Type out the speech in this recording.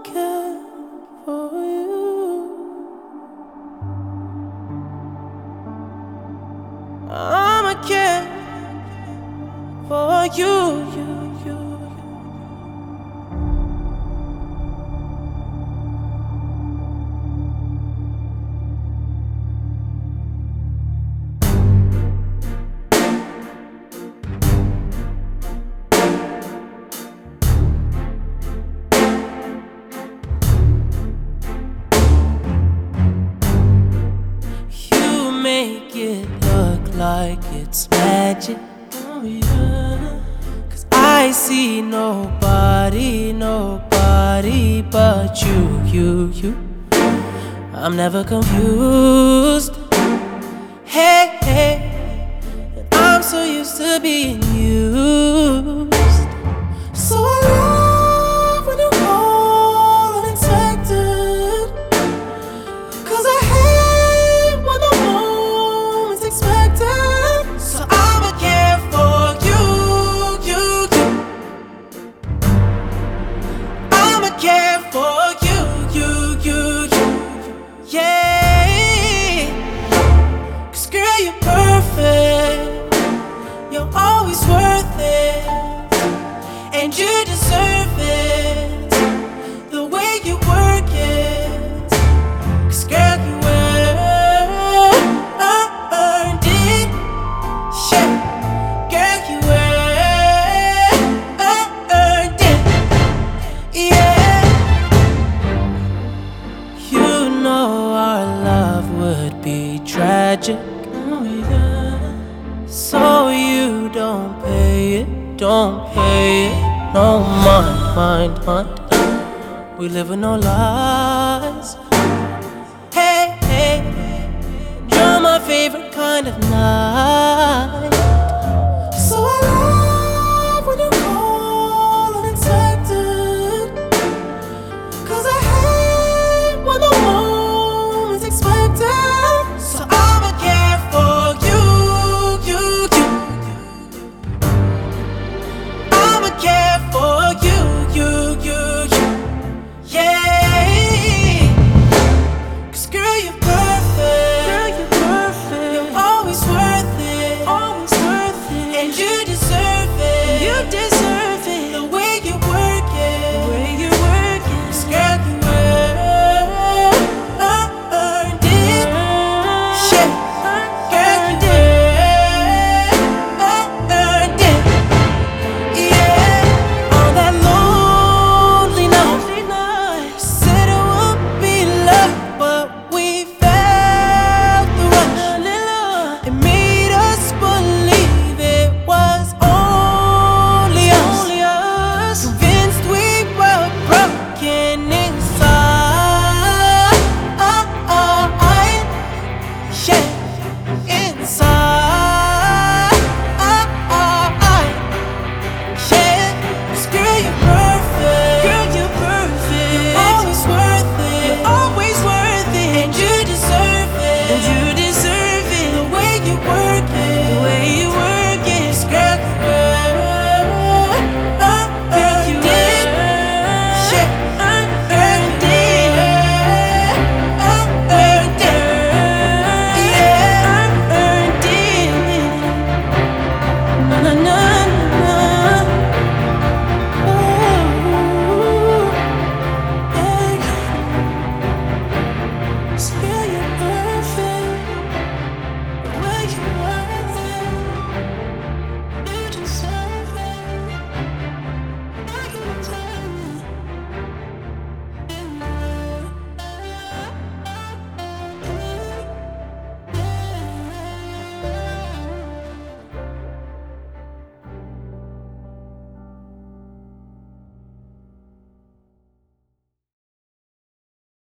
care for you. I'ma care for you. You make it look like it's magic. Oh yeah. 'Cause I see nobody but you. I'm never confused. Hey, and I'm so used to being used. So I love when you call unexpected, 'cause I hate when the moment's expected. So I'ma care for you. I'ma care for you. Yeah. 'Cause girl, you're perfect. You're always worth it, and you deserve it. The way you work it, 'cause girl, you earned it. Yeah, girl, you earned it. Yeah, you know our love would be tragic. Oh yeah. So you don't pay it. No mind. We live with no lies. Hey, you're my favorite kind of night.